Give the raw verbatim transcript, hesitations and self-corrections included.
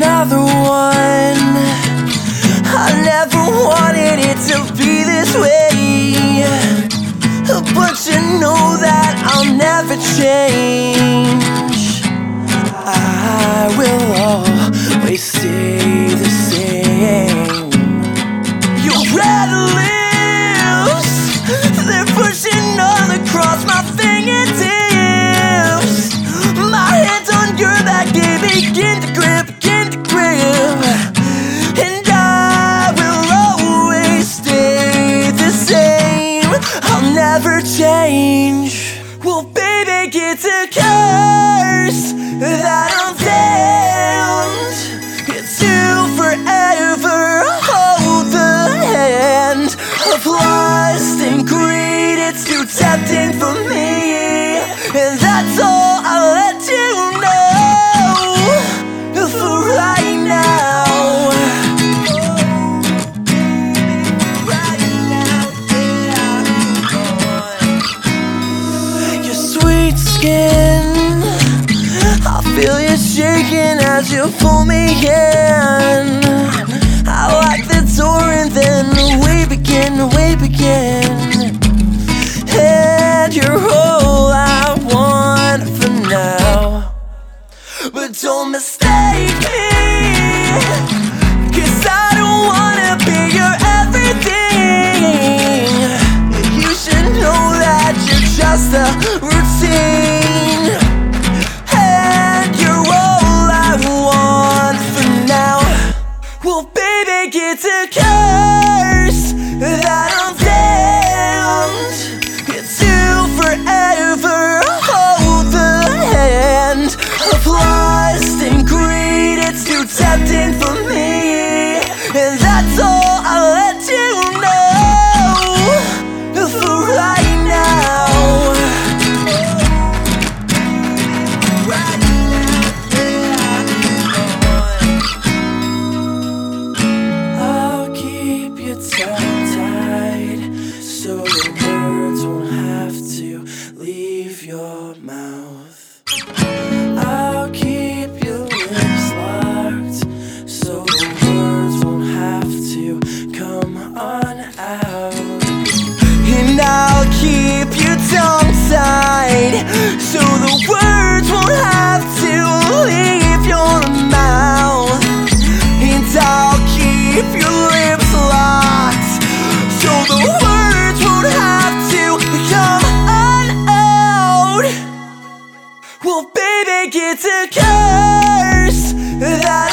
another one. I never wanted it to be this way, but you know that I'll never change. I will always stay the same. Your red lips, they're pushing all across my fingertips. My hands on your back, they begin to grip, begin to grip. And I will always stay the same. I'll never change. Well, baby, it's a curse that I'm damned to forever hold the hand of lust and greed. It's too tempting for me, and that's all I'll let you know for right now. Your sweet skin, I feel you shaking as you pull me in. I like the door and then we begin, we begin. And you're all I want for now. But don't mistake me, 'cause I don't wanna be your everything. You should know that you're just a routine. And you're all I want for now. Well, baby, it's a curse that I'm damned to forever hold the hand of lust and greed. It's too tempting for me, and that's all I'll let you know for right now. I'll keep you tongue-tied so the words won't have to leave your mouth. I'll keep your lips locked so the words won't have to come on out. And I'll keep you tongue-tied so the words won't have to leave your mouth. And I'll keep your lips locked so the words won't have to come on out. Well, baby, it's a curse that